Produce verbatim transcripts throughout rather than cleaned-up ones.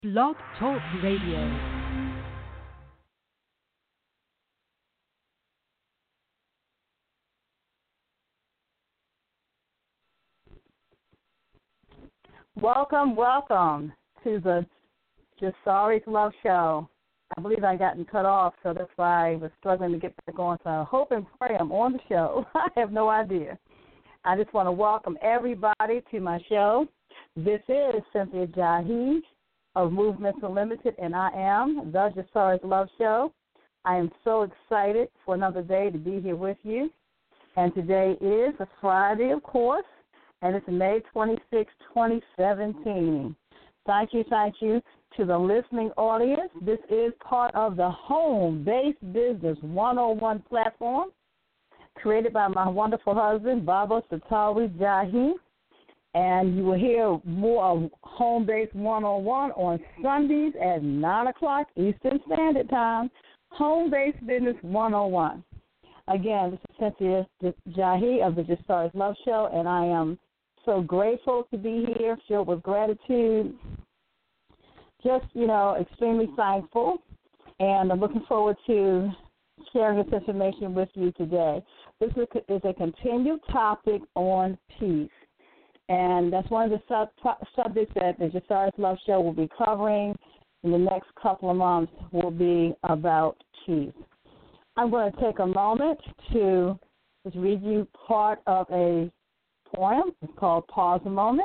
Blog Talk Radio. Welcome, welcome to the Jasari's Love Show. I believe I gotten cut off, so that's why I was struggling to get back on. So I hope and pray I'm on the show. I have no idea. I just want to welcome everybody to my show. This is Cynthia Jahi of Movements Unlimited, and I am the Jasari's Love Show. I am so excited for another day to be here with you. And today is a Friday, of course, and it's May twenty-sixth, twenty seventeen. Thank you, thank you to the listening audience. This is part of the Home-Based Business one oh one platform created by my wonderful husband, Baba Satawi Jahi. And you will hear more of Home-Based one oh one on Sundays at nine o'clock Eastern Standard Time. Home-Based Business one oh one. Again, this is Cynthia Jahi of the Jasari's Love Show, and I am so grateful to be here, filled with gratitude, just, you know, extremely thankful, and I'm looking forward to sharing this information with you today. This is a continued topic on peace, and that's one of the sub- subjects that the Jasari's Love Show will be covering in the next couple of months will be about peace. I'm going to take a moment to just read you part of a poem. It's called Pause a Moment.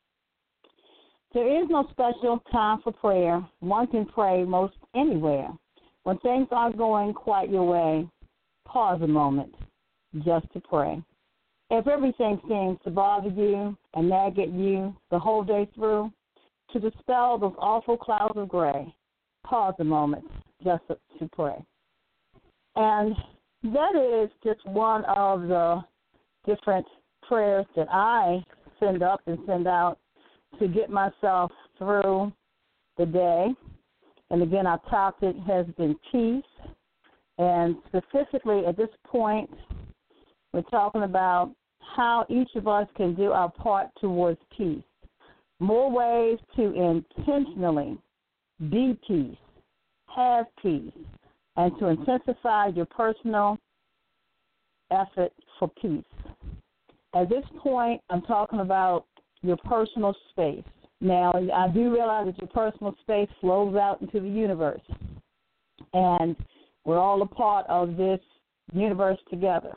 There is no special time for prayer. One can pray most anywhere. When things aren't going quite your way, pause a moment just to pray. If everything seems to bother you and nag at you the whole day through, to dispel those awful clouds of gray, pause a moment just to pray. And that is just one of the different prayers that I send up and send out to get myself through the day. And again, our topic has been peace. And specifically at this point, we're talking about how each of us can do our part towards peace. More ways to intentionally be peace, have peace, and to intensify your personal effort for peace. At this point, I'm talking about your personal space. Now, I do realize that your personal space flows out into the universe, and we're all a part of this universe together.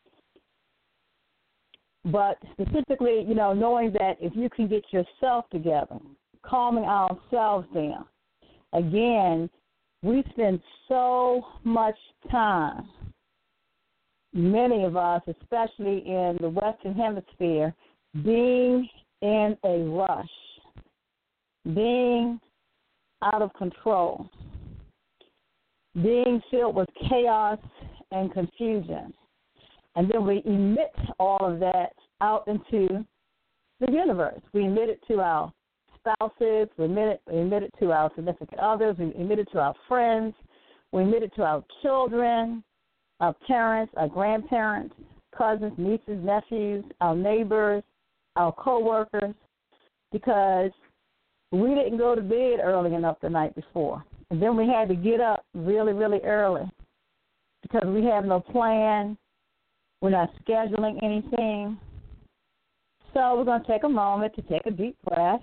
But specifically, you know, knowing that if you can get yourself together, calming ourselves down, again, we spend so much time, many of us, especially in the Western Hemisphere, being in a rush, being out of control, being filled with chaos and confusion. And then we emit all of that out into the universe. We emit it to our spouses, we emit it, we emit it to our significant others, we emit it to our friends, we emit it to our children, our parents, our grandparents, cousins, nieces, nephews, our neighbors, our coworkers, because we didn't go to bed early enough the night before. And then we had to get up really, really early because we have no plan. We're not scheduling anything. So we're going to take a moment to take a deep breath.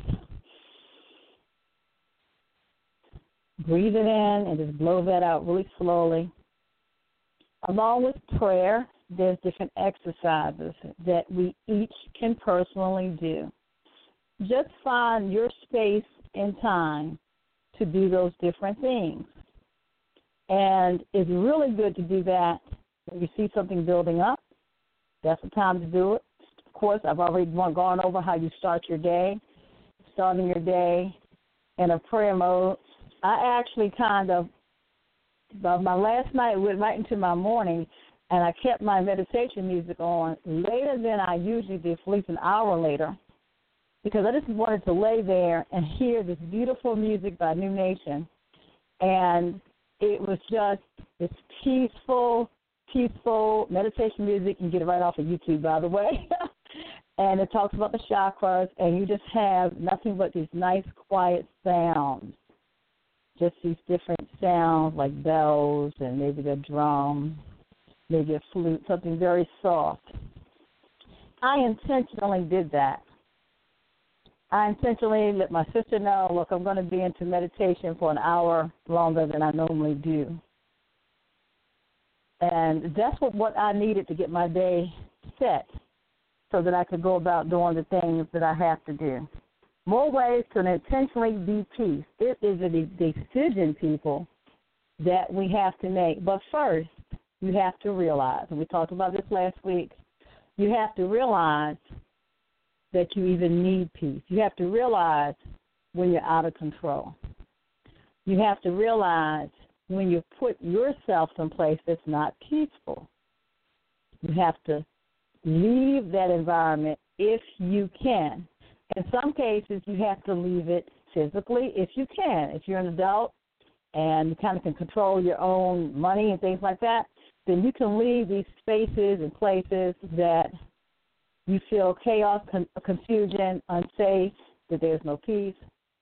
Breathe it in and just blow that out really slowly. Along with prayer, there's different exercises that we each can personally do. Just find your space and time to do those different things. And it's really good to do that when you see something building up. That's the time to do it. Of course, I've already gone over how you start your day, starting your day in a prayer mode. I actually kind of, my last night went right into my morning, and I kept my meditation music on later than I usually do, at least an hour later, because I just wanted to lay there and hear this beautiful music by New Nation. And it was just this peaceful, peaceful meditation music. You can get it right off of YouTube, by the way. And it talks about the chakras, and you just have nothing but these nice, quiet sounds. just these different sounds like bells and maybe the drum, maybe a flute, something very soft. I intentionally did that. I intentionally let my sister know, look, I'm going to be into meditation for an hour longer than I normally do. And that's what, what I needed to get my day set so that I could go about doing the things that I have to do. More ways to intentionally be peace. It is a decision, people, that we have to make. But first, you have to realize, and we talked about this last week, you have to realize that you even need peace. You have to realize when you're out of control. You have to realize when you put yourself someplace that's not peaceful. You have to leave that environment if you can. In some cases, you have to leave it physically if you can. If you're an adult and you kind of can control your own money and things like that, then you can leave these spaces and places that you feel chaos, con- confusion, unsafe, that there's no peace.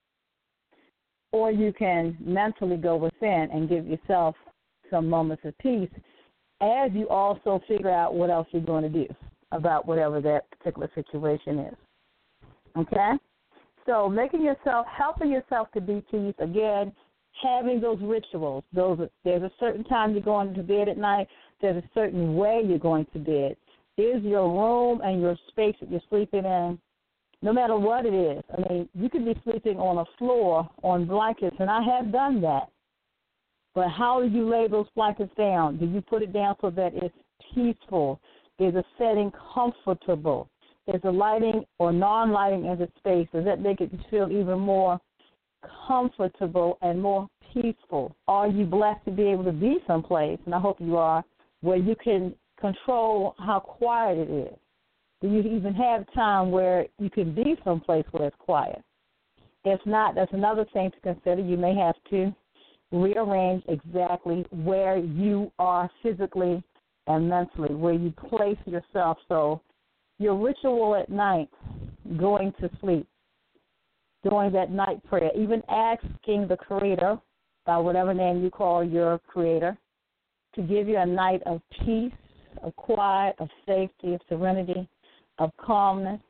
Or you can mentally go within and give yourself some moments of peace as you also figure out what else you're going to do about whatever that particular situation is. Okay? So making yourself, helping yourself to be peace, again, having those rituals. Those There's a certain time you're going to bed at night. There's a certain way you're going to bed. Is your room and your space that you're sleeping in, no matter what it is. I mean, you could be sleeping on a floor on blankets, and I have done that. But how do you lay those blankets down? Do you put it down so that it's peaceful? Is the setting comfortable? Is the lighting or non-lighting in the space, does that make it feel even more comfortable and more peaceful? Are you blessed to be able to be someplace, and I hope you are, where you can control how quiet it is? Do you even have time where you can be someplace where it's quiet? If not, that's another thing to consider. You may have to rearrange exactly where you are physically and mentally, where you place yourself. So your ritual at night, going to sleep, doing that night prayer, even asking the Creator, by whatever name you call your Creator, to give you a night of peace, of quiet, of safety, of serenity, of calmness,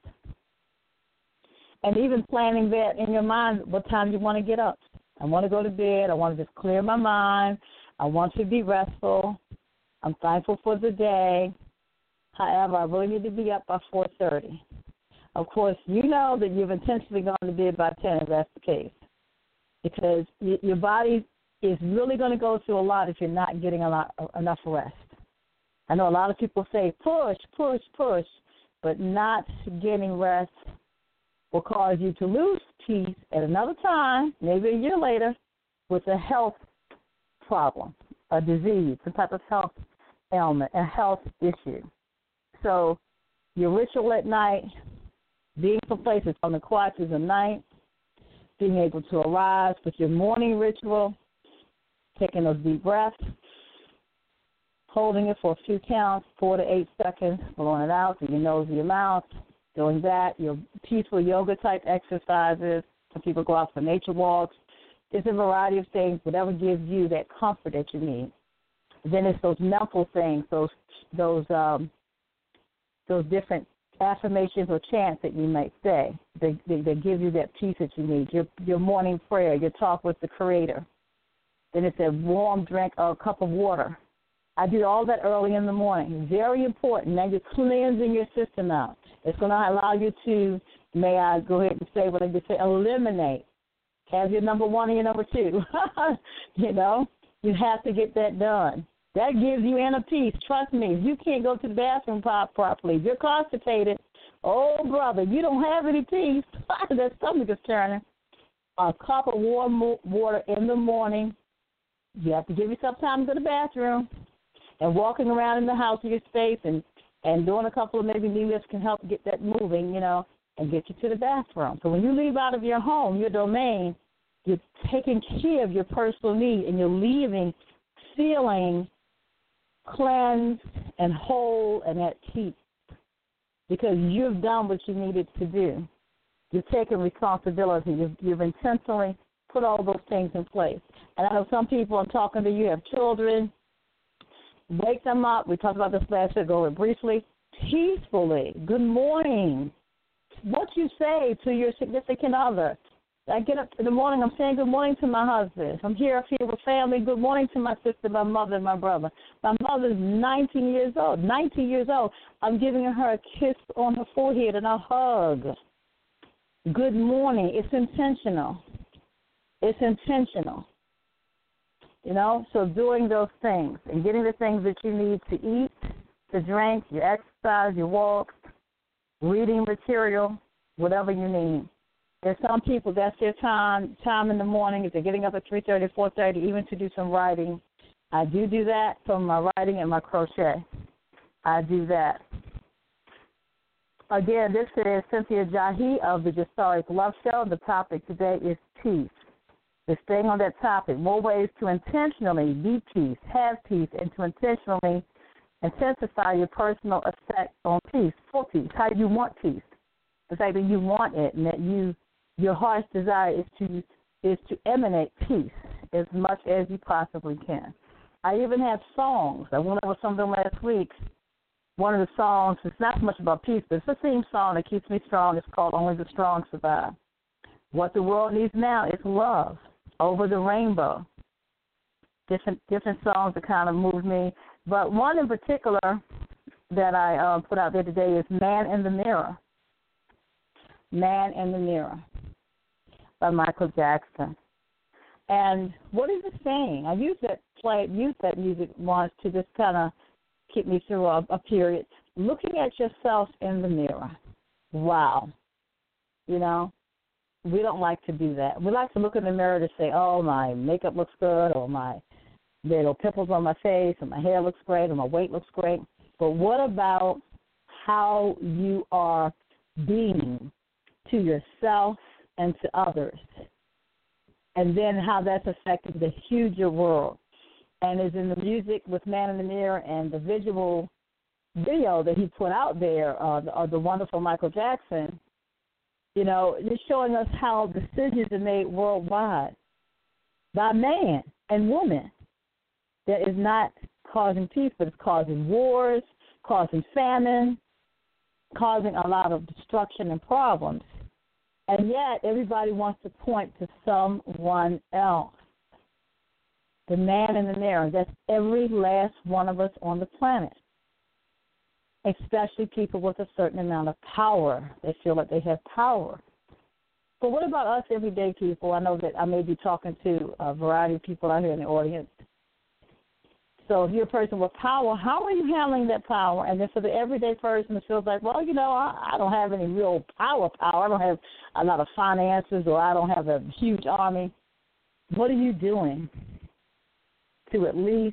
and even planning that in your mind what time you want to get up. I want to go to bed. I want to just clear my mind. I want to be restful. I'm thankful for the day. However, I really need to be up by four thirty. Of course, you know that you've intentionally gone to bed by ten if that's the case, because your body is really going to go through a lot if you're not getting a lot, enough rest. I know a lot of people say push, push, push, but not getting rest will cause you to lose peace at another time, maybe a year later, with a health problem, a disease, some type of health ailment, a health issue. So your ritual at night, being someplace that's on the quiet through the night, being able to arise with your morning ritual, taking those deep breaths, holding it for a few counts, four to eight seconds, blowing it out through your nose and your mouth, doing that, your peaceful yoga-type exercises. Some people go out for nature walks. There's a variety of things, whatever gives you that comfort that you need. Then it's those mental things, those those um, those different affirmations or chants that you might say that, that, that give you that peace that you need. Your your morning prayer, your talk with the Creator. Then it's a warm drink or a cup of water. I do all that early in the morning. Very important. Now you're cleansing your system out. It's going to allow you to, may I go ahead and say what I just said, eliminate. Have your number one and your number two. You know, you have to get that done. That gives you inner peace. Trust me, if you can't go to the bathroom properly, if you're constipated, oh, brother, you don't have any peace. That stomach is turning. A cup of warm water in the morning. You have to give yourself time to go to the bathroom. And walking around in the house in your space and, and doing a couple of maybe knee lifts can help get that moving, you know, and get you to the bathroom. So when you leave out of your home, your domain, you're taking care of your personal need, and you're leaving feeling cleansed and whole and at peace because you've done what you needed to do. You've taken responsibility. You've, you've intentionally put all those things in place. And I know some people, I'm talking to you, have children. Wake them up. We talked about this last week, go over briefly. Peacefully. Good morning. What you say to your significant other. I get up in the morning, I'm saying good morning to my husband. If I'm here, I'm here with family, good morning to my sister, my mother, and my brother. My mother's nineteen years old. nineteen years old. I'm giving her a kiss on her forehead and a hug. Good morning. It's intentional. It's intentional. You know, so doing those things and getting the things that you need to eat, to drink, your exercise, your walks, reading material, whatever you need. There's some people, that's their time time in the morning, if they're getting up at three thirty, four thirty, even to do some writing. I do do that from my writing and my crochet. I do that. Again, this is Cynthia Jahi of the Historic Love Show. The topic today is peace. We're staying on that topic, more ways to intentionally be peace, have peace, and to intentionally intensify your personal effect on peace, for peace, how you want peace. The fact that you want it and that you, your heart's desire is to is to emanate peace as much as you possibly can. I even have songs. I went over some of them last week. One of the songs, it's not so much about peace, but it's a theme song that keeps me strong. It's called Only the Strong Survive. What the world needs now is love. Over the Rainbow. Different different songs that kind of move me. But one in particular that I uh, put out there today is Man in the Mirror. Man in the Mirror by Michael Jackson. And what is it saying? I use that play, use that music once to just kind of keep me through a, a period. Looking at yourself in the mirror. Wow. You know? We don't like to do that. We like to look in the mirror to say, oh, my makeup looks good, or my little pimples on my face, or my hair looks great, or my weight looks great. But what about how you are being to yourself and to others? And then how that's affecting the huger world. And is in the music with Man in the Mirror and the visual video that he put out there, uh, the, uh, the wonderful Michael Jackson, you know, it's showing us how decisions are made worldwide by man and woman that is not causing peace, but it's causing wars, causing famine, causing a lot of destruction and problems. And yet everybody wants to point to someone else. The man in the mirror, that's every last one of us on the planet, especially people with a certain amount of power. They feel like they have power. But what about us everyday people? I know that I may be talking to a variety of people out here in the audience. So if you're a person with power, how are you handling that power? And then for the everyday person that feels like, well, you know, I, I don't have any real power power. I don't have a lot of finances, or I don't have a huge army. What are you doing to at least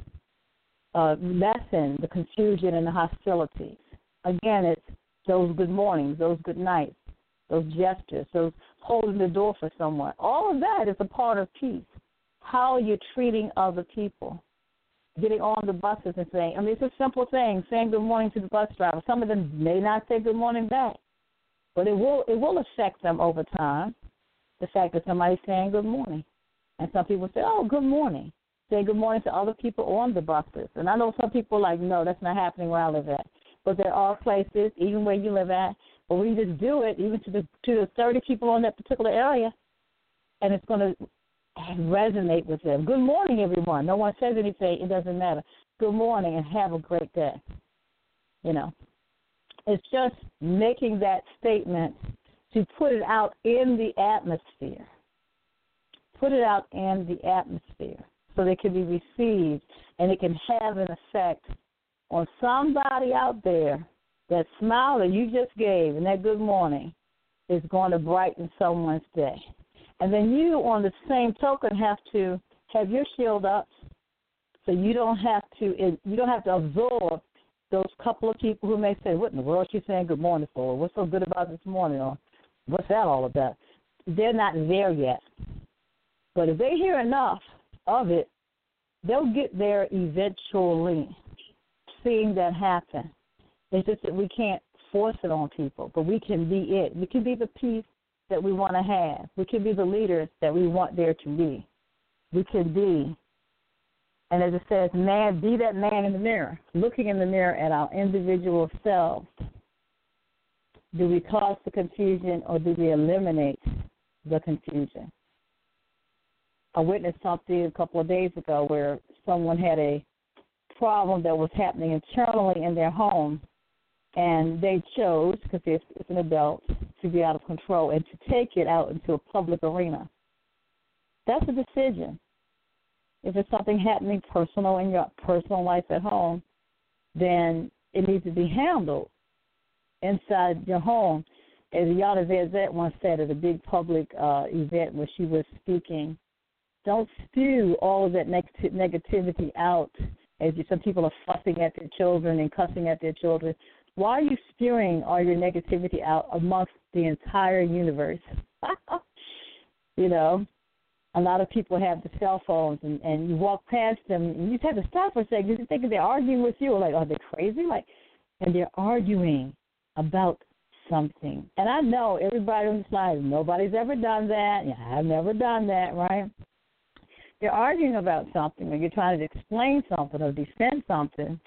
uh, lessen the confusion and the hostilities? Again, it's those good mornings, those good nights, those gestures, those holding the door for someone. All of that is a part of peace. How you're treating other people. Getting on the buses and saying, I mean, it's a simple thing, saying good morning to the bus driver. Some of them may not say good morning back, but it will it will affect them over time, the fact that somebody's saying good morning. And some people say, oh, good morning. Say good morning to other people on the buses. And I know some people are like, no, that's not happening where I live at. But there are places, even where you live at, where we just do it, even to the to the thirty people on that particular area, and it's going to resonate with them. Good morning, everyone. No one says anything. It doesn't matter. Good morning, and have a great day. You know, it's just making that statement to put it out in the atmosphere. Put it out in the atmosphere so they can be received, and it can have an effect on somebody out there. That smile that you just gave and that good morning is going to brighten someone's day. And then you, on the same token, have to have your shield up, so you don't have to you don't have to absorb those couple of people who may say, "What in the world is she saying good morning for? What's so good about this morning? Or what's that all about?" They're not there yet. But if they hear enough of it, they'll get there eventually. Seeing that happen, it's just that we can't force it on people, but we can be it. We can be the peace that we want to have. We can be the leaders that we want there to be. we can be. And as it says, man, be that man in the mirror, looking in the mirror at our individual selves. Do we cause the confusion or do we eliminate the confusion? I witnessed something a couple of days ago where someone had a problem that was happening internally in their home, and they chose, because it's, it's an adult, to be out of control and to take it out into a public arena. That's a decision. If it's something happening personal in your personal life at home, then it needs to be handled inside your home. As Yana Vezet once said at a big public uh, event where she was speaking, don't spew all of that neg- negativity out as you, some people are fussing at their children and cussing at their children. Why are you spewing all your negativity out amongst the entire universe? You know, a lot of people have the cell phones, and, and you walk past them, and you just have to stop for a second. You think they're arguing with you, like, are they crazy? Like, and they're arguing about something. And I know everybody on this line, nobody's ever done that. Yeah, I've never done that, right? You're arguing about something, or you're trying to explain something or defend something,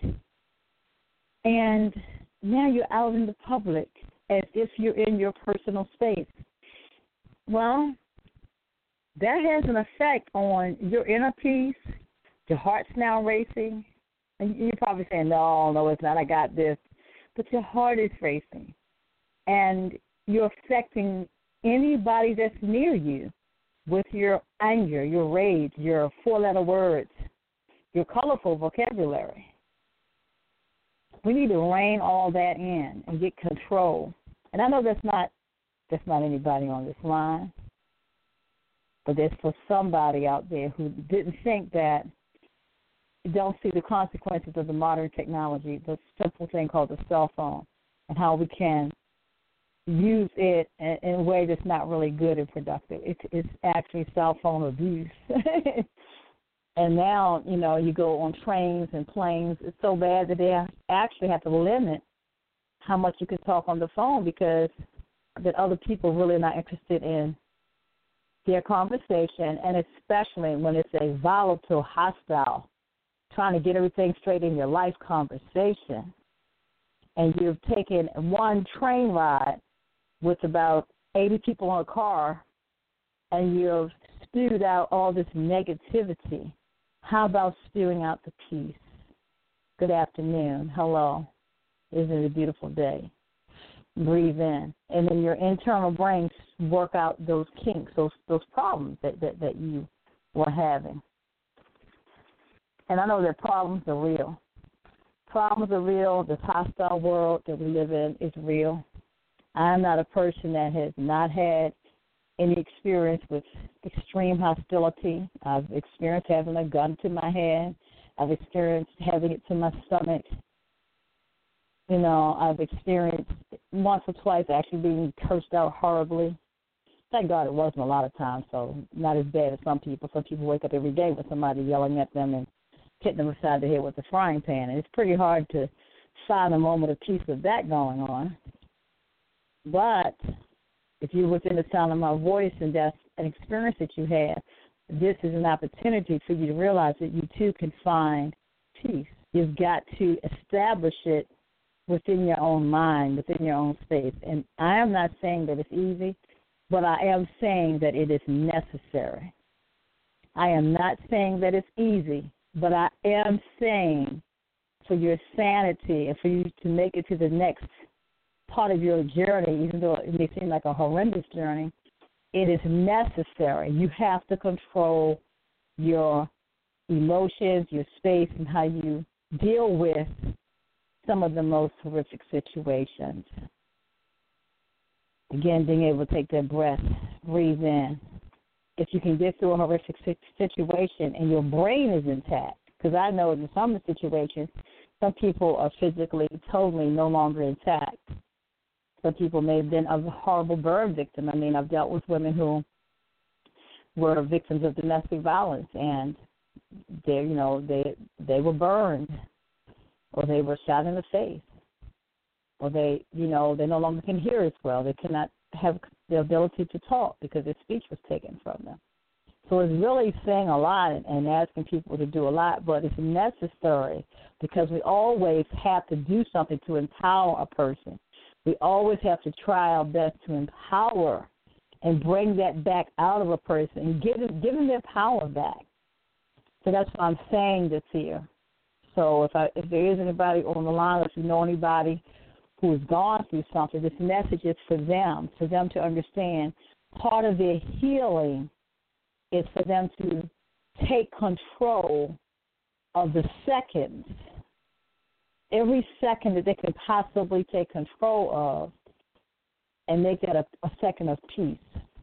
and now you're out in the public as if you're in your personal space. Well, that has an effect on your inner peace. Your heart's now racing. And you're probably saying, no, no, it's not, I got this. But your heart is racing. And you're affecting anybody that's near you with your anger, your rage, your four-letter words, your colorful vocabulary. We need to rein all that in and get control. And I know that's not that's not anybody on this line, but there's for somebody out there who didn't think that, don't see the consequences of the modern technology, the simple thing called the cell phone, and how we can use it in, in a way that's not really good and productive. It's, it's actually cell phone abuse. And now, you know, you go on trains and planes. It's so bad that they actually have to limit how much you can talk on the phone because that other people really are not interested in their conversation, and especially when it's a volatile, hostile, trying to get everything straight in your life conversation. And you've taken one train ride with about eighty people in a car, and you've spewed out all this negativity. How about spewing out the peace? Good afternoon. Hello. Isn't it a beautiful day? Breathe in. And then your internal brain work out those kinks, those those problems that, that, that you were having. And I know that problems are real. Problems are real. This hostile world that we live in is real. I'm not a person that has not had any experience with extreme hostility. I've experienced having a gun to my head. I've experienced having it to my stomach. You know, I've experienced once or twice actually being cursed out horribly. Thank God it wasn't a lot of times, so not as bad as some people. Some people wake up every day with somebody yelling at them and hitting them beside the head with a frying pan. And it's pretty hard to find a moment of peace with that going on. But if you're within the sound of my voice and that's an experience that you have, this is an opportunity for you to realize that you too can find peace. You've got to establish it within your own mind, within your own space. And I am not saying that it's easy, but I am saying that it is necessary. I am not saying that it's easy, but I am saying for your sanity and for you to make it to the next part of your journey, even though it may seem like a horrendous journey, it is necessary. You have to control your emotions, your space, and how you deal with some of the most horrific situations. Again, being able to take that breath, breathe in. If you can get through a horrific situation and your brain is intact, because I know in some situations, some people are physically totally no longer intact. Some people may have been a horrible burn victim. I mean, I've dealt with women who were victims of domestic violence, and they, you know, they they were burned, or they were shot in the face, or they, you know, they no longer can hear as well. They cannot have the ability to talk because their speech was taken from them. So it's really saying a lot and, and asking people to do a lot, but it's necessary because we always have to do something to empower a person. We always have to try our best to empower and bring that back out of a person and give them, give them their power back. So that's why I'm saying this here. So if I, if there is anybody on the line, or if you know anybody who has gone through something, this message is for them, for them to understand part of their healing is for them to take control of the seconds, every second that they could possibly take control of, and make that a, a second of peace.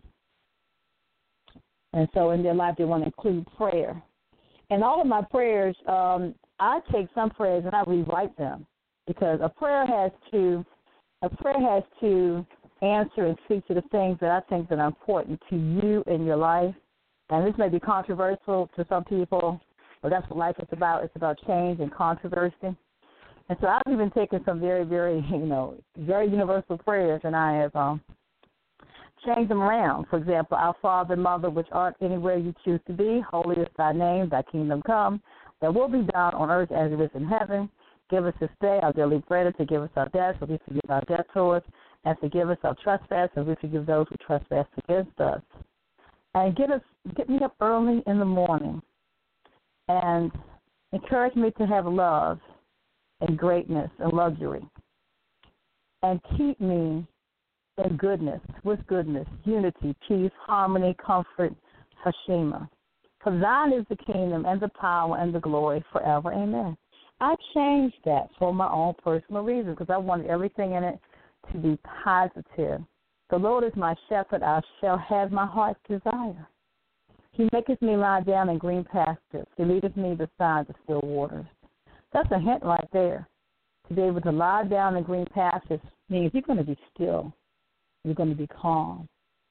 And so in their life they want to include prayer. And all of my prayers, um, I take some prayers and I rewrite them because a prayer has to, a prayer has to answer and speak to the things that I think that are important to you in your life. And this may be controversial to some people, but that's what life is about. It's about change and controversy. And so I've even taken some very, very, you know, very universal prayers, and I have um, changed them around. For example, Our Father and Mother, which art anywhere you choose to be, holy is thy name, thy kingdom come. Thy will be done on earth as it is in heaven. Give us this day our daily bread, and forgive us our debts, as we forgive our debtors, and forgive us our trespasses, as we forgive those who trespass against us. And get us, get me up early in the morning and encourage me to have love and greatness and luxury. And keep me in goodness, with goodness, unity, peace, harmony, comfort, Hashima. For thine is the kingdom and the power and the glory forever. Amen. I changed that for my own personal reasons because I wanted everything in it to be positive. The Lord is my shepherd, I shall have my heart's desire. He maketh me lie down in green pastures. He leadeth me beside the still waters. That's a hint right there. To be able to lie down in green pastures means you're going to be still. You're going to be calm.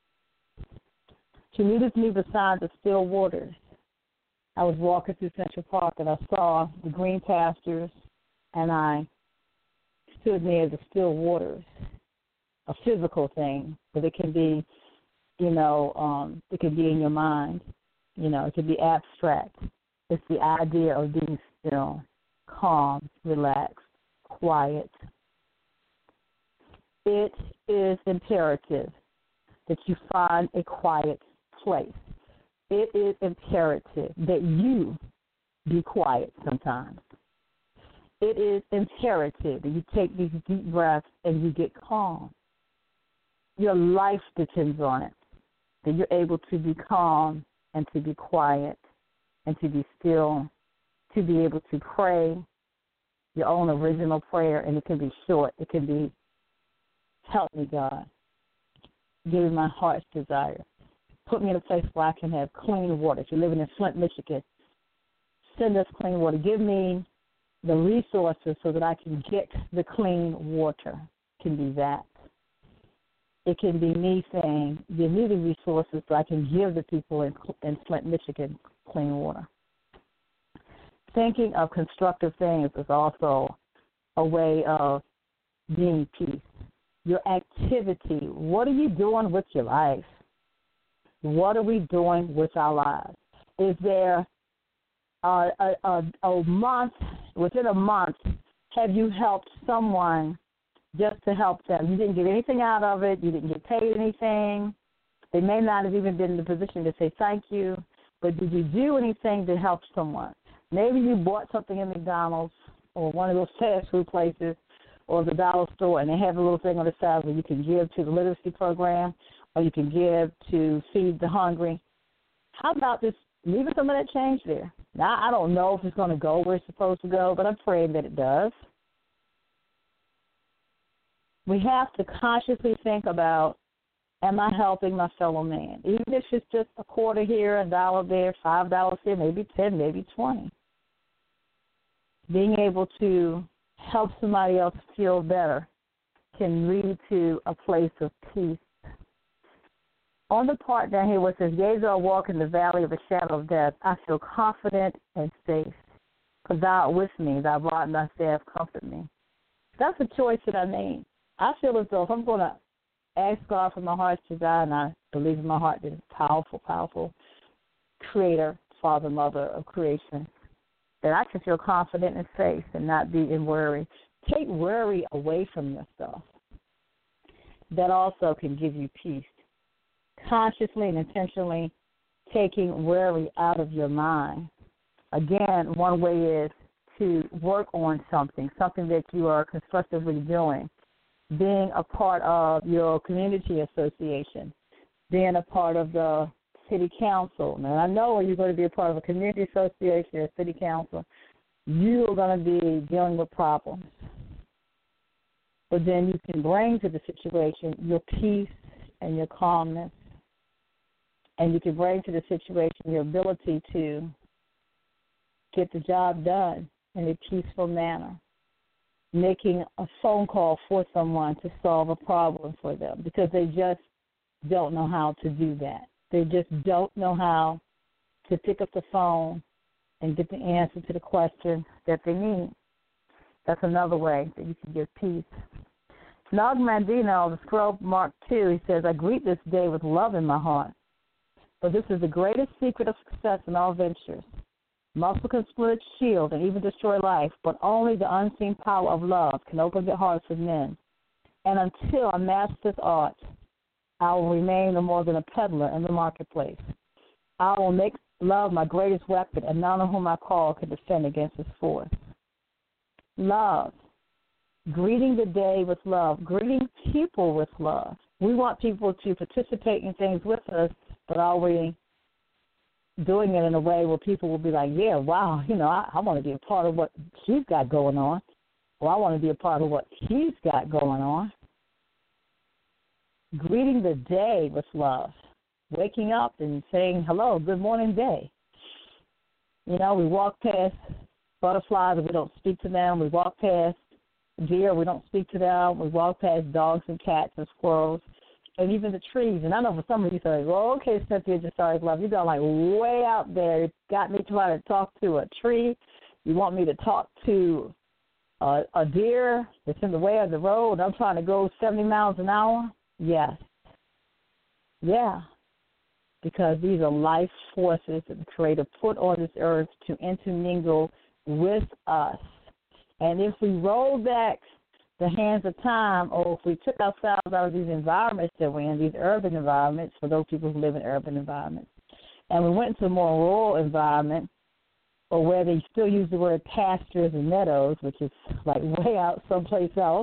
He leadeth me beside the still waters. I was walking through Central Park and I saw the green pastures and I stood near the still waters. A physical thing, but it can be, you know, um, it can be in your mind. You know, it can be abstract. It's the idea of being still, calm, relaxed, quiet. It is imperative that you find a quiet place. It is imperative that you be quiet sometimes. It is imperative that you take these deep breaths and you get calm. Your life depends on it, that you're able to be calm and to be quiet and to be still, to be able to pray your own original prayer, and it can be short. It can be, help me, God. Give me my heart's desire. Put me in a place where I can have clean water. If you're living in Flint, Michigan, send us clean water. Give me the resources so that I can get the clean water. It can be that. It can be me saying, give me the resources so I can give the people in, in Flint, Michigan, clean water. Thinking of constructive things is also a way of being peace. Your activity, what are you doing with your life? What are we doing with our lives? Is there a, a, a, a month, within a month, have you helped someone just to help them? You didn't get anything out of it. You didn't get paid anything. They may not have even been in the position to say thank you, but did you do anything to help someone? Maybe you bought something in McDonald's or one of those fast food places or the dollar store, and they have a little thing on the side where you can give to the literacy program or you can give to feed the hungry. How about just leaving some of that change there? Now, I don't know if it's going to go where it's supposed to go, but I'm praying that it does. We have to consciously think about, am I helping my fellow man? Even if it's just a quarter here, a dollar there, five dollars here, maybe ten, maybe twenty. Being able to help somebody else feel better can lead to a place of peace. On the part down here where it says, yea, though I walk in the valley of the shadow of death, I feel confident and safe. Because thou art with me, thy rod and thy staff comfort me. That's a choice that I made. I feel as though if I'm going to ask God for my heart's desire, and I believe in my heart that it's powerful, powerful, creator, father, mother of creation, that I can feel confident and safe and not be in worry. Take worry away from yourself. That also can give you peace. Consciously and intentionally taking worry out of your mind. Again, one way is to work on something, something that you are constructively doing, being a part of your community association, being a part of the city council. Now, I know when you're going to be a part of a community association or city council, you are going to be dealing with problems. But then you can bring to the situation your peace and your calmness, and you can bring to the situation your ability to get the job done in a peaceful manner, making a phone call for someone to solve a problem for them because they just don't know how to do that. They just don't know how to pick up the phone and get the answer to the question that they need. That's another way that you can get peace. Nog Mandino, the scroll Mark two, he says, I greet this day with love in my heart, for this is the greatest secret of success in all ventures. Muscle can split its shield and even destroy life, but only the unseen power of love can open the hearts of men. And until I master this art, I will remain no more than a peddler in the marketplace. I will make love my greatest weapon, and none of whom I call can defend against its force. Love. Greeting the day with love. Greeting people with love. We want people to participate in things with us, but are we doing it in a way where people will be like, yeah, wow, you know, I, I want to be a part of what she's got going on, or I want to be a part of what he's got going on. Greeting the day with love. Waking up and saying, hello, good morning day. You know, we walk past butterflies and we don't speak to them. We walk past deer, we don't speak to them. We walk past dogs and cats and squirrels and even the trees. And I know for some of you say, well, okay, Cynthia, just sorry, love. You've gone like way out there. You got me trying to talk to a tree. You want me to talk to a, a deer that's in the way of the road and I'm trying to go seventy miles an hour? Yes. Yeah. Because these are life forces that the Creator put on this earth to intermingle with us. And if we roll back the hands of time, or if we took ourselves out of these environments that we're in, these urban environments, for those people who live in urban environments, and we went into a more rural environment, or where they still use the word pastures and meadows, which is like way out someplace else,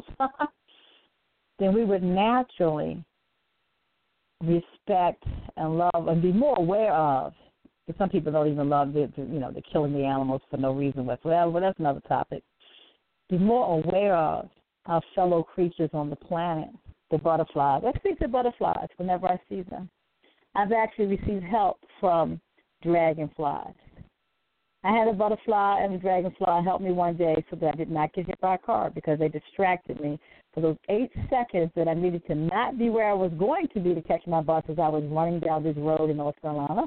then we would naturally respect and love and be more aware of. Because some people don't even love the, you know, they're killing the animals for no reason whatsoever. Well, that's another topic. Be more aware of our fellow creatures on the planet, the butterflies. I speak to butterflies whenever I see them. I've actually received help from dragonflies. I had a butterfly and a dragonfly help me one day so that I did not get hit by a car because they distracted me for those eight seconds that I needed to not be where I was going to be to catch my bus as I was running down this road in North Carolina.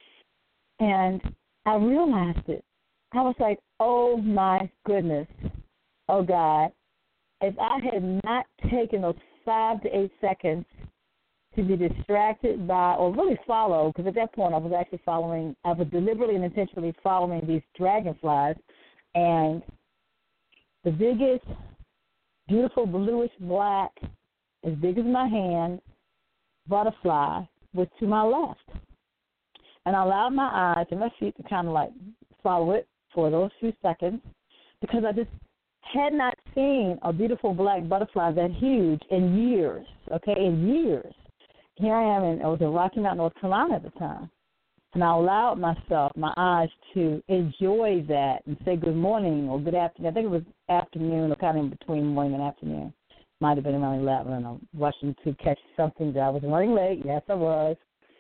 And I realized it. I was like, oh, my goodness. Oh, God, if I had not taken those five to eight seconds to be distracted by or really follow, because at that point I was actually following, I was deliberately and intentionally following these dragonflies, and the biggest, beautiful bluish black, as big as my hand, butterfly was to my left. And I allowed my eyes and my feet to kind of like follow it for those few seconds because I just had not seen a beautiful black butterfly that huge in years, okay, in years. Here I am, in, I was in Rocky Mount, North Carolina at the time, and I allowed myself, my eyes, to enjoy that and say good morning or good afternoon. I think it was afternoon or kind of in between morning and afternoon. Might have been around eleven, and I'm rushing to catch something that I was running late. Yes, I was.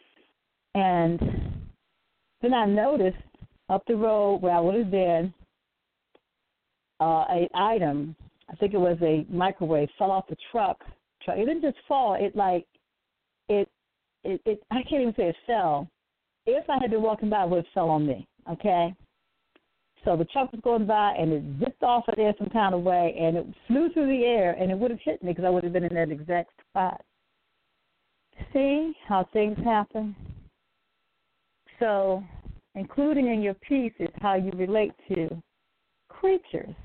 And then I noticed up the road where I would have been, Uh, an item, I think it was a microwave, fell off the truck. It didn't just fall. It like, it, it, it, I can't even say it fell. If I had been walking by, it would have fell on me, okay? So the truck was going by, and it zipped off of there some kind of way, and it flew through the air, and it would have hit me because I would have been in that exact spot. See how things happen? So including in your peace, is how you relate to creatures.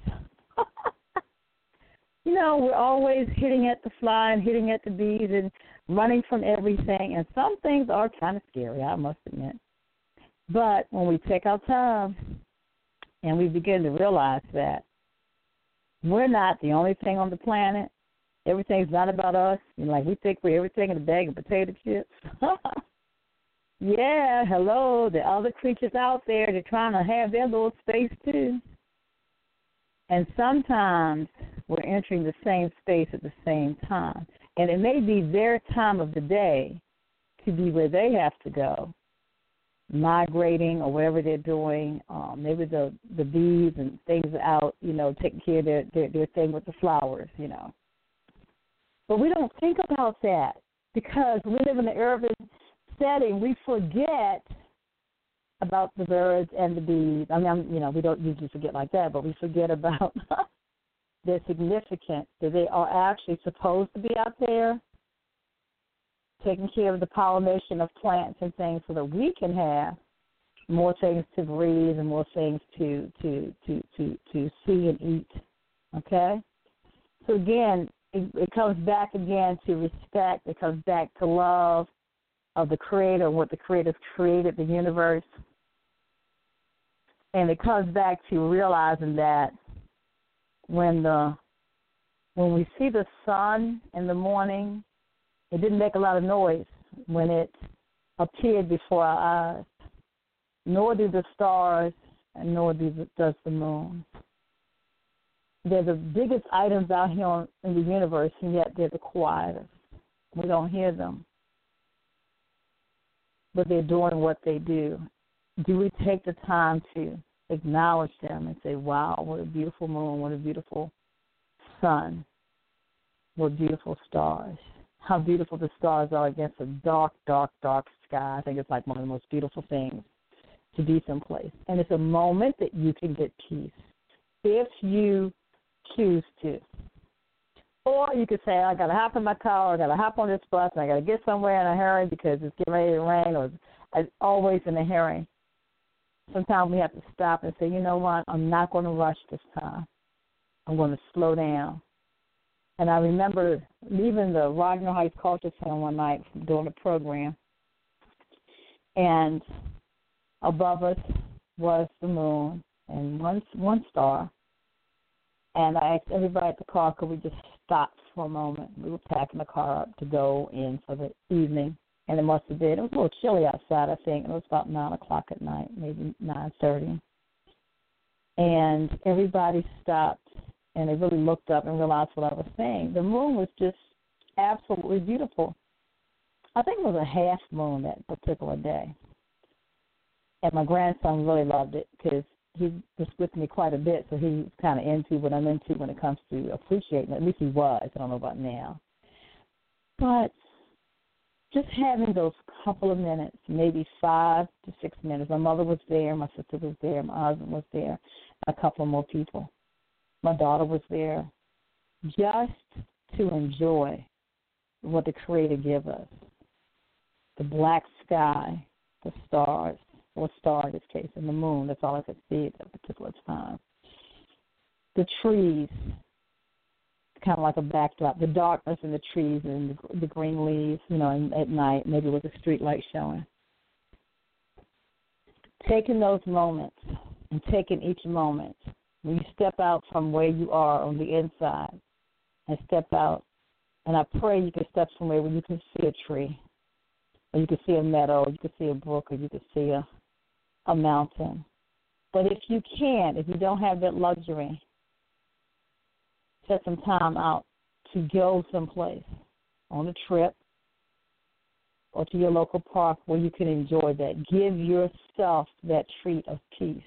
You know, we're always hitting at the fly and hitting at the bees and running from everything, and some things are kind of scary, I must admit. But when we take our time and we begin to realize that we're not the only thing on the planet, everything's not about us, you know, like we think we're everything in a bag of potato chips. Yeah, hello, the other creatures out there, they're trying to have their little space too. And sometimes we're entering the same space at the same time. And it may be their time of the day to be where they have to go, migrating or whatever they're doing. Um, maybe the, the bees and things are out, you know, taking care of their, their, their thing with the flowers, you know. But we don't think about that because we live in the urban setting. We forget about the birds and the bees. I mean, I'm, you know, we don't usually forget like that, but we forget about their significance, that they are actually supposed to be out there taking care of the pollination of plants and things so that we can have more things to breathe and more things to to to to, to see and eat. Okay? So again, it, it comes back again to respect. It comes back to love of the Creator, what the Creator created the universe. And it comes back to realizing that when the when we see the sun in the morning, it didn't make a lot of noise when it appeared before our eyes, nor do the stars, and nor do the, does the moon. They're the biggest items out here on, in the universe, and yet they're the quietest. We don't hear them, but they're doing what they do. Do we take the time to acknowledge them and say, wow, what a beautiful moon, what a beautiful sun, what beautiful stars. How beautiful the stars are against a dark, dark, dark sky. I think it's like one of the most beautiful things to be someplace. And it's a moment that you can get peace if you choose to. Or you could say, I got to hop in my car, I got to hop on this bus, and I got to get somewhere in a hurry because it's getting ready to rain, or I'm always in a hurry. Sometimes we have to stop and say, you know what, I'm not going to rush this time. I'm going to slow down. And I remember leaving the Wagner Heights Culture Center one night during the program, and above us was the moon and one, one star. And I asked everybody at the car, could we just stop for a moment? We were packing the car up to go in for the evening, and it must have been, it was a little chilly outside, I think. It was about nine o'clock at night, maybe nine thirty. And everybody stopped, and they really looked up and realized what I was saying. The moon was just absolutely beautiful. I think it was a half moon that particular day. And my grandson really loved it because he was with me quite a bit, so he's kind of into what I'm into when it comes to appreciating it. At least he was. I don't know about now. But just having those couple of minutes, maybe five to six minutes. My mother was there, my sister was there, my husband was there, a couple more people. My daughter was there, just to enjoy what the Creator gave us. The black sky, the stars, or star in this case, and the moon. That's all I could see at that particular time. The trees, kind of like a backdrop. The darkness in the trees and the, the green leaves, you know, and at night, maybe with a street light showing. Taking those moments and taking each moment, when you step out from where you are on the inside and step out, and I pray you can step somewhere where you can see a tree, or you can see a meadow, or you can see a brook, or you can see a a mountain. But if you can't, if you don't have that luxury, set some time out to go someplace on a trip or to your local park where you can enjoy that. Give yourself that treat of peace.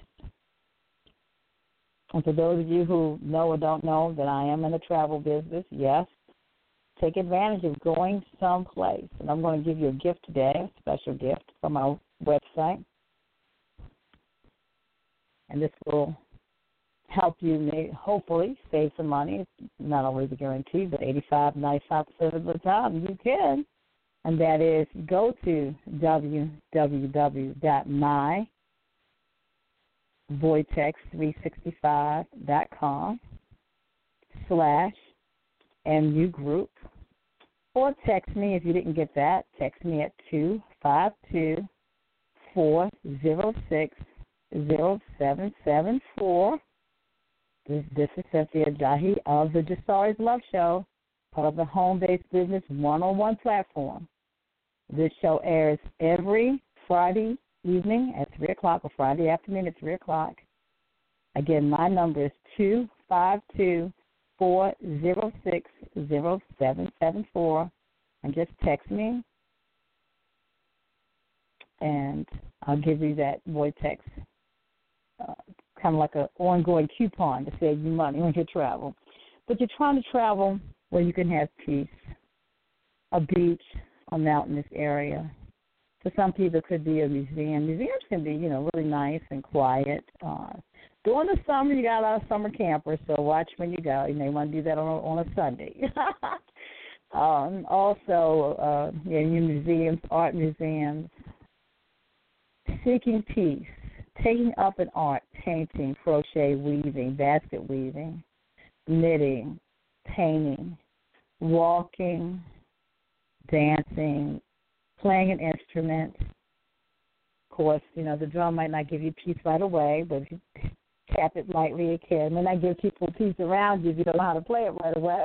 And for those of you who know or don't know that I am in the travel business, yes, take advantage of going someplace. And I'm going to give you a gift today, a special gift from our website. And this will help you, may, hopefully, save some money. It's not always a guarantee, but eighty-five, ninety-five percent of the time you can. And that is go to w w w dot my Voitex three sixty-five dot com slash M U Group. Or text me if you didn't get that. Text me at two five two, four zero six, zero seven seven four. This, this is Cynthia Jahi of the Jasari's Love Show, part of the Home-Based Business one-on-one platform. This show airs every Friday evening at three o'clock or Friday afternoon at three o'clock. Again, my number is two five two, four zero six, zero seven seven four. And just text me, and I'll give you that Voitex, uh, kind of like an ongoing coupon to save you money on your travel. But you're trying to travel where you can have peace, a beach, a mountainous area. For some people, it could be a museum. Museums can be, you know, really nice and quiet. Uh, during the summer, you got a lot of summer campers, so watch when you go. You may want to do that on a, on a Sunday. um, also, uh, yeah, your museums, art museums, seeking peace, taking up an art, painting, crochet, weaving, basket weaving, knitting, painting, walking, dancing, playing an instrument. Of course, you know, the drum might not give you peace right away, but if you tap it lightly, it can. It may not give people peace around you if you don't know how to play it right away.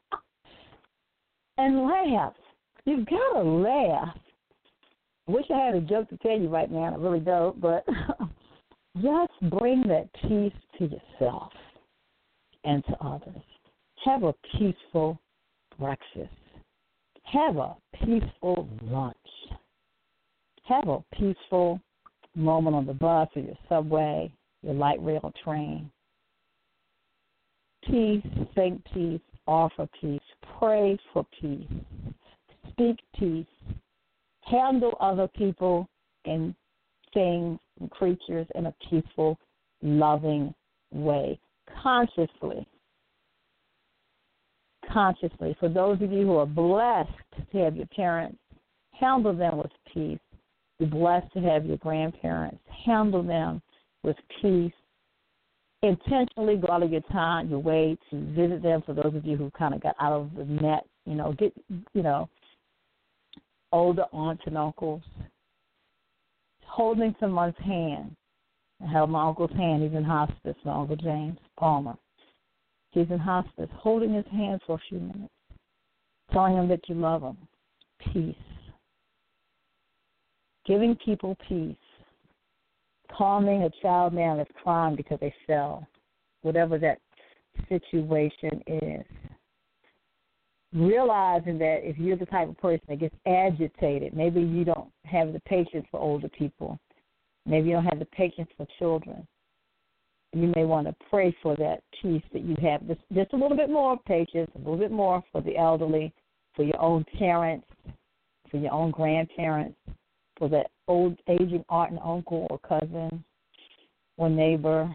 And laugh. You've got to laugh. I wish I had a joke to tell you right now, and I really don't, but just bring that peace to yourself and to others. Have a peaceful breakfast. Have a peaceful lunch. Have a peaceful moment on the bus or your subway, your light rail train. Peace, think peace, offer peace, pray for peace, speak peace, handle other people and things and creatures in a peaceful, loving way, consciously. Consciously. For those of you who are blessed to have your parents, handle them with peace. You're blessed to have your grandparents. Handle them with peace. Intentionally go out of your time, your way to visit them. For those of you who kind of got out of the net, you know, get, you know, older aunts and uncles. Holding someone's hand. I held my uncle's hand. He's in hospice, my Uncle James Palmer. He's in hospice, holding his hand for a few minutes, telling him that you love him. Peace. Giving people peace. Calming a child down that's crying because they fell, whatever that situation is. Realizing that if you're the type of person that gets agitated, maybe you don't have the patience for older people. Maybe you don't have the patience for children. You may want to pray for that peace that you have. Just, just a little bit more patience, a little bit more for the elderly, for your own parents, for your own grandparents, for that old aging aunt and uncle or cousin or neighbor,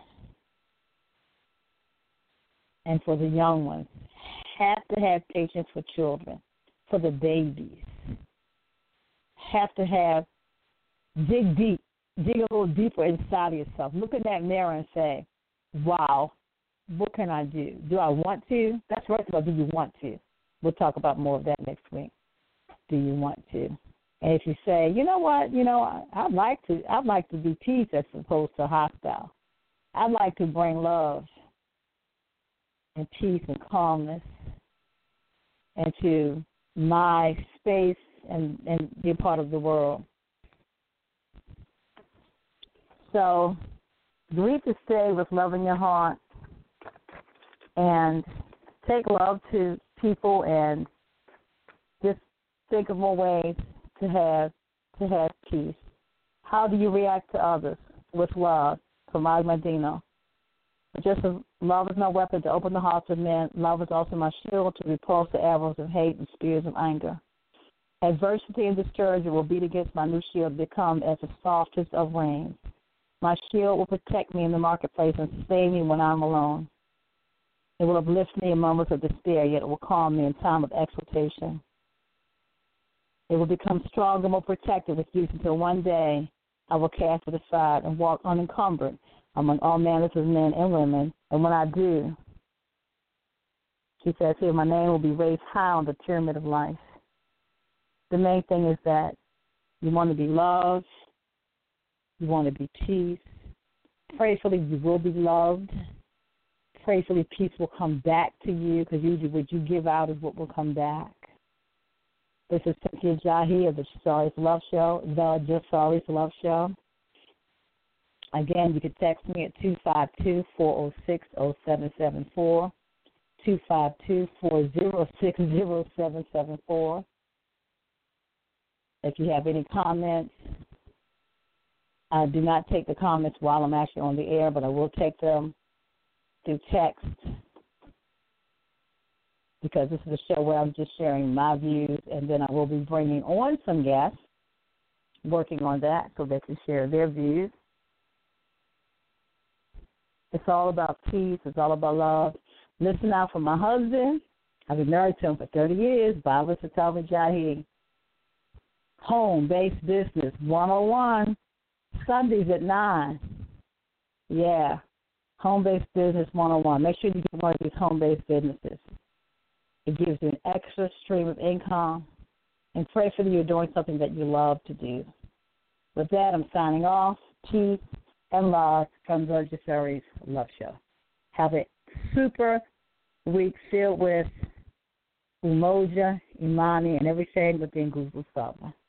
and for the young ones. Have to have patience for children, for the babies. Have to have, dig deep. Dig a little deeper inside of yourself. Look in that mirror and say, wow, what can I do? Do I want to? That's first of all, do you want to? We'll talk about more of that next week. Do you want to? And if you say, you know what, you know, I, I'd like to I'd like to be peace as opposed to hostile. I'd like to bring love and peace and calmness into my space and, and be a part of the world. So, agree to stay with love in your heart and take love to people and just think of more ways to have to have peace. How do you react to others? With love. From Mike Medina. Just as love is my weapon to open the hearts of men, love is also my shield to repulse the arrows of hate and spears of anger. Adversity and discouragement will beat against my new shield, become as the softest of rains. My shield will protect me in the marketplace and sustain me when I'm alone. It will uplift me in moments of despair, yet it will calm me in time of exaltation. It will become stronger, more protected with use until one day I will cast it aside and walk unencumbered among all manners of men and women. And when I do, she says here, my name will be raised high on the pyramid of life. The main thing is that you want to be loved. You want to be peace. Prayerfully, you will be loved. Prayerfully, peace will come back to you, because usually what you give out is what will come back. This is Cynthia Jahi of the Jasari's Love Show, the Jasari's Love Show. Again, you can text me at two five two, four oh six, oh seven seven four, two five two, four oh six, oh seven seven four. If you have any comments, I do not take the comments while I'm actually on the air, but I will take them through text, because this is a show where I'm just sharing my views, and then I will be bringing on some guests, working on that so they can share their views. It's all about peace. It's all about love. Listen out for my husband. I've been married to him for thirty years, Baba Satawa Jahi. Home-based business one oh one, Sundays at nine. Yeah, home-based business one oh one. Make sure you get one of these home-based businesses. It gives you an extra stream of income, and prayerfully you're doing something that you love to do. With that, I'm signing off. Peace and love from the Jasari's Love Show. Have a super week filled with Umoja, Imani, and everything within Google Summer.